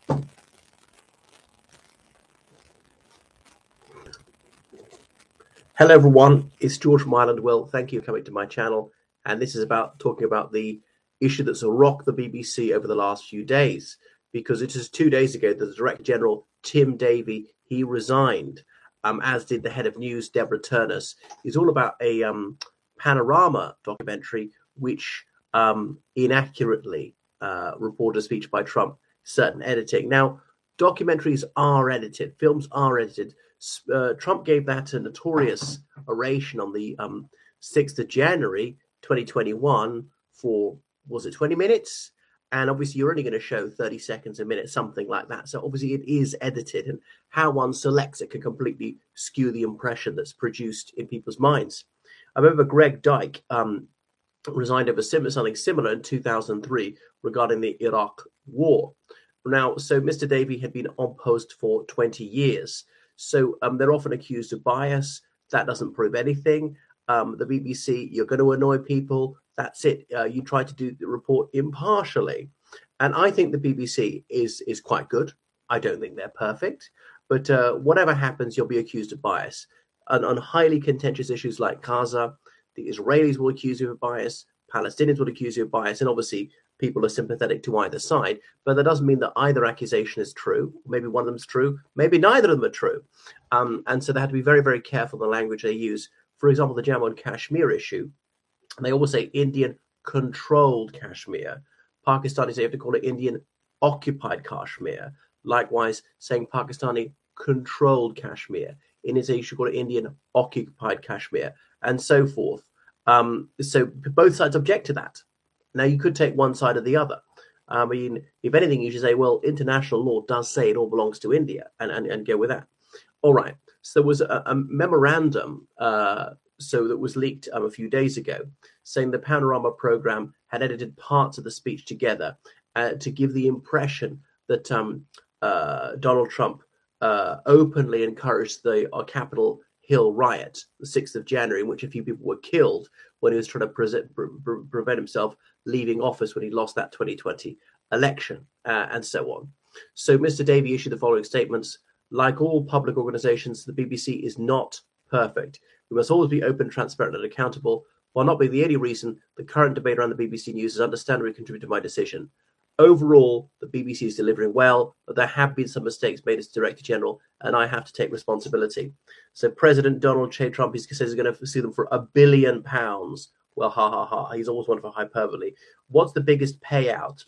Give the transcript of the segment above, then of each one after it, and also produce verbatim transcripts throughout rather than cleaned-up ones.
Hello, everyone. It's George from Ireland. Will, thank you for coming to my channel. And this is about talking about the issue that's rocked the B B C over the last few days, because it is two days ago that the Director General, Tim Davie, he resigned, um, as did the head of news, Deborah Turnus. It's all about a um, Panorama documentary which um, inaccurately uh, reported a speech by Trump, certain editing. Now, documentaries are edited, films are edited. Uh, Trump gave that a notorious oration on the um, sixth of January, twenty twenty-one for, was it twenty minutes? And obviously you're only going to show thirty seconds a minute, something like that. So obviously it is edited, and how one selects it can completely skew the impression that's produced in people's minds. I remember Greg Dyke um, resigned over something similar in two thousand three regarding the Iraq war. Now, so Mister Davie had been on post for twenty years. So um, they're often accused of bias. That doesn't prove anything. Um, the B B C, you're going to annoy people. That's it. Uh, you try to do the report impartially. And I think the B B C is is quite good. I don't think they're perfect. But uh, whatever happens, you'll be accused of bias. And on highly contentious issues like Gaza, the Israelis will accuse you of bias. Palestinians will accuse you of bias. And obviously, people are sympathetic to either side, but that doesn't mean that either accusation is true. Maybe one of them's true, maybe neither of them are true. Um, and so they have to be very, very careful the language they use. For example, the Jammu and Kashmir issue, they always say Indian controlled Kashmir. Pakistanis, they have to call it Indian occupied Kashmir. Likewise, saying Pakistani controlled Kashmir. Indians say you should call it Indian occupied Kashmir, and so forth. Um, so both sides object to that. Now, you could take one side or the other. I mean, if anything, you should say, well, international law does say it all belongs to India, and, and, and go with that. All right. So there was a, a memorandum uh, so that was leaked um, a few days ago, saying the Panorama program had edited parts of the speech together uh, to give the impression that um, uh, Donald Trump uh, openly encouraged the uh, Capitol Hill riot, the sixth of January, in which a few people were killed when he was trying to pre- pre- prevent himself leaving office when he lost that twenty twenty election, uh, and so on. So Mister Davie issued the following statements. Like all public organizations, the B B C is not perfect. We must always be open, transparent, and accountable. While not being the only reason, the current debate around the B B C News has understandably contributed to my decision. Overall, the B B C is delivering well, but there have been some mistakes made as Director General, and I have to take responsibility. So President Donald J. Trump, he says he's going to sue them for a billion pounds. Well, ha, ha, ha. He's always one for hyperbole. What's the biggest payout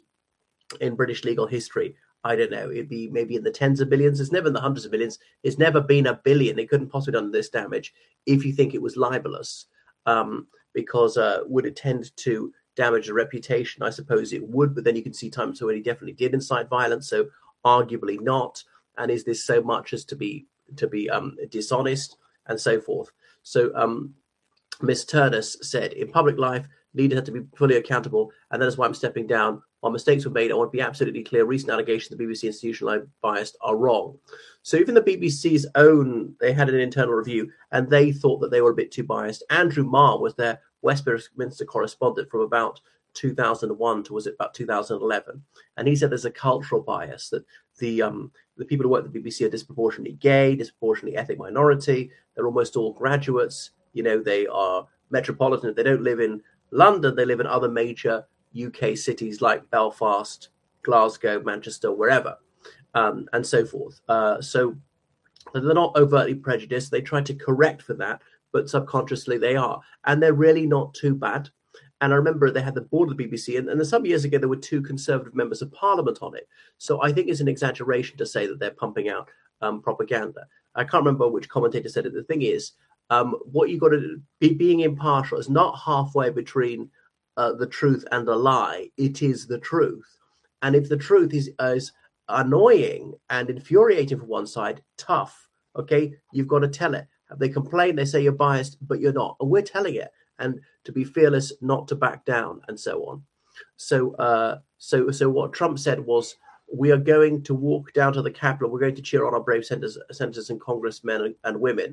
in British legal history? I don't know. It'd be maybe in the tens of billions. It's never in the hundreds of millions. It's never been a billion. It couldn't possibly have done this damage if you think it was libelous, um, because uh, would it tend to damage the reputation? I suppose it would, but then you can see times when he definitely did incite violence, so arguably not. And is this so much as to be to be um, dishonest, and so forth? So um, Miz Turnus said, in public life, leaders have to be fully accountable, and that is why I'm stepping down. While mistakes were made, I want to be absolutely clear. Recent allegations of the B B C institutionally biased are wrong. So even the B B C's own, they had an internal review, and they thought that they were a bit too biased. Andrew Marr was their Westminster correspondent from about two thousand one to, was it about two thousand eleven? And he said there's a cultural bias, that the um, the people who work at the B B C are disproportionately gay, disproportionately ethnic minority. They're almost all graduates. You know, they are metropolitan. They don't live in London. They live in other major U K cities like Belfast, Glasgow, Manchester, wherever, um, and so forth. Uh, so they're not overtly prejudiced. They try to correct for that, but subconsciously they are. And they're really not too bad. And I remember they had the board of the B B C, and, and some years ago there were two Conservative members of Parliament on it. So I think it's an exaggeration to say that they're pumping out um, propaganda. I can't remember which commentator said it. The thing is, um, what you've got to do, be, being impartial is not halfway between uh, the truth and a lie. It is the truth. And if the truth is, uh, is annoying and infuriating for one side, tough, okay, you've got to tell it. They complain, they say you're biased, but you're not. And we're telling it. And to be fearless, not to back down, and so on. So, uh, so, so what Trump said was, we are going to walk down to the Capitol. We're going to cheer on our brave senators, senators and congressmen and, and women.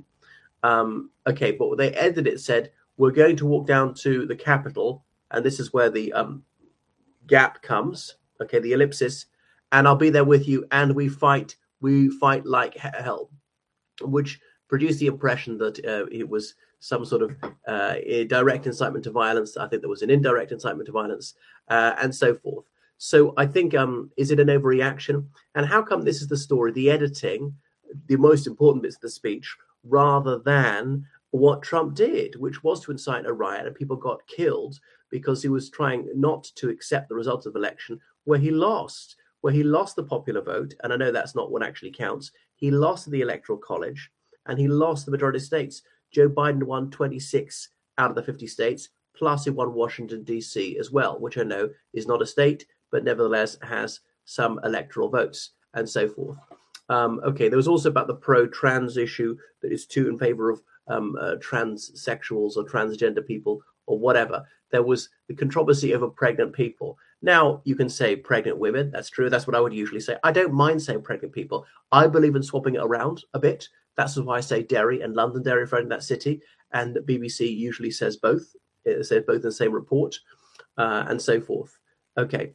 Um, okay, but they ended it, said, we're going to walk down to the Capitol, and this is where the um, gap comes, okay, the ellipsis, and I'll be there with you, and we fight, we fight like hell, which produced the impression that uh, it was some sort of uh, direct incitement to violence. I think there was an indirect incitement to violence, uh, and so forth. So I think, um, is it an overreaction? And how come this is the story, the editing, the most important bits of the speech, rather than what Trump did, which was to incite a riot, and people got killed because he was trying not to accept the results of the election, where he lost, where he lost the popular vote. And I know that's not what actually counts. He lost the Electoral College, and he lost the majority of states. Joe Biden won twenty-six out of the fifty states, plus he won Washington, D C as well, which I know is not a state, but nevertheless has some electoral votes and so forth. Um, okay, there was also about the pro-trans issue, that is too in favor of um, uh, transsexuals or transgender people or whatever. There was the controversy over pregnant people. Now, you can say pregnant women. That's true. That's what I would usually say. I don't mind saying pregnant people. I believe in swapping it around a bit. That's why I say Derry and Londonderry, if in that city. And the B B C usually says both. It says both in the same report, uh, and so forth. Okay.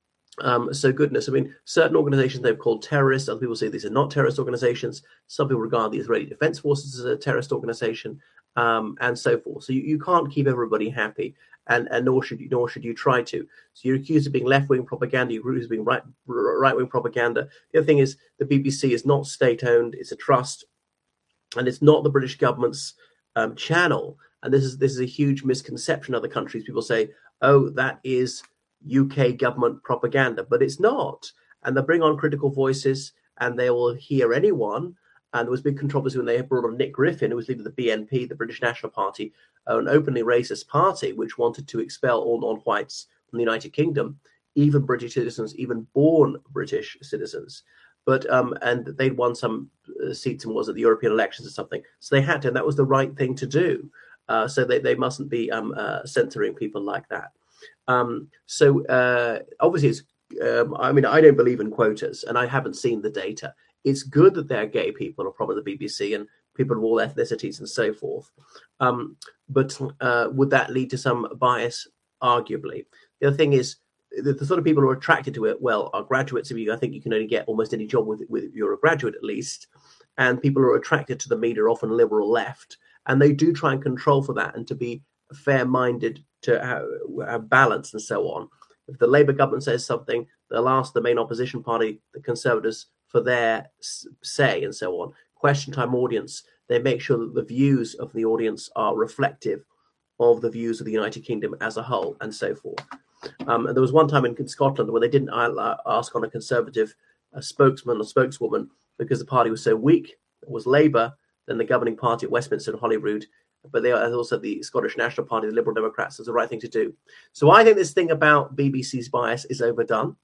Um, so goodness, I mean, certain organizations they've called terrorists. Other people say these are not terrorist organizations. Some people regard the Israeli Defense Forces as a terrorist organization, um, and so forth. So you, you can't keep everybody happy, and, and nor should you, nor should you try to. So you're accused of being left-wing propaganda. You're accused of being right, right-wing propaganda. The other thing is the B B C is not state-owned. It's a trust, and it's not the British government's um, channel. And this is this is a huge misconception in other countries. People say, "Oh, that is U K government propaganda," but it's not. And they bring on critical voices, and they will hear anyone. And there was big controversy when they brought on Nick Griffin, who was leader of the B N P, the British National Party, an openly racist party which wanted to expel all non-whites from the United Kingdom, even British citizens, even born British citizens. But um, and they'd won some uh, seats and was at the European elections or something. So they had to, and that was the right thing to do. Uh, so they, they mustn't be um, uh, censoring people like that. Um, so uh, obviously, it's, um, I mean, I don't believe in quotas, and I haven't seen the data. It's good that there are gay people, or probably the B B C, and people of all ethnicities and so forth. Um, but uh, would that lead to some bias? Arguably. The other thing is, the, the sort of people who are attracted to it, well, are graduates of you. I think you can only get almost any job with, with you're a graduate at least. And people who are attracted to the media are often liberal left, and they do try and control for that and to be fair-minded, to have, have balance and so on. If the Labour government says something, they'll ask the main opposition party, the Conservatives, for their say and so on. Question time audience, they make sure that the views of the audience are reflective of the views of the United Kingdom as a whole and so forth. Um, and there was one time in Scotland where they didn't ask on a Conservative a spokesman or spokeswoman because the party was so weak. It was Labour, then the governing party at Westminster and Holyrood, but they are also the Scottish National Party, the Liberal Democrats. It's the right thing to do. So I think this thing about B B C's bias is overdone.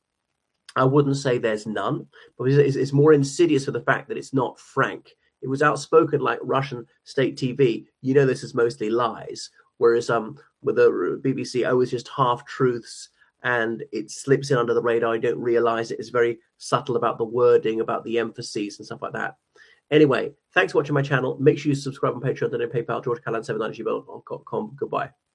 I wouldn't say there's none, but it's, it's more insidious for the fact that it's not frank. It was outspoken like Russian state T V. You know, this is mostly lies. Whereas um, with the B B C, oh, it's just half truths, and it slips in under the radar. You don't realize it. It's very subtle about the wording, about the emphases and stuff like that. Anyway, thanks for watching my channel. Make sure you subscribe on Patreon, donate PayPal, george callan seven nine at gmail dot com. Goodbye.